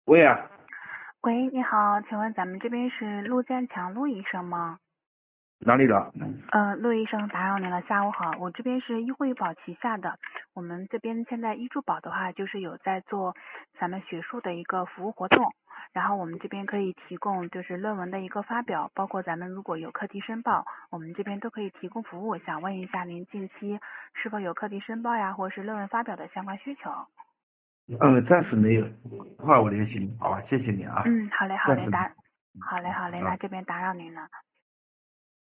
喂啊， 喂，你好，请问咱们这边是陆建强陆医生吗？ 哪里的？ 陆医生打扰您了，下午好，我这边是医护医保旗下的，我们这边现在医助保的话，就是有在做咱们学术的一个服务活动，然后我们这边可以提供就是论文的一个发表，包括咱们如果有课题申报，我们这边都可以提供服务。想问一下您近期是否有课题申报呀，或者是论文发表的相关需求？ 暂时没有，的话我联系你，好吧，谢谢你啊， 好嘞，好嘞， 暂时没有好嘞，那啊。 这边打扰您了。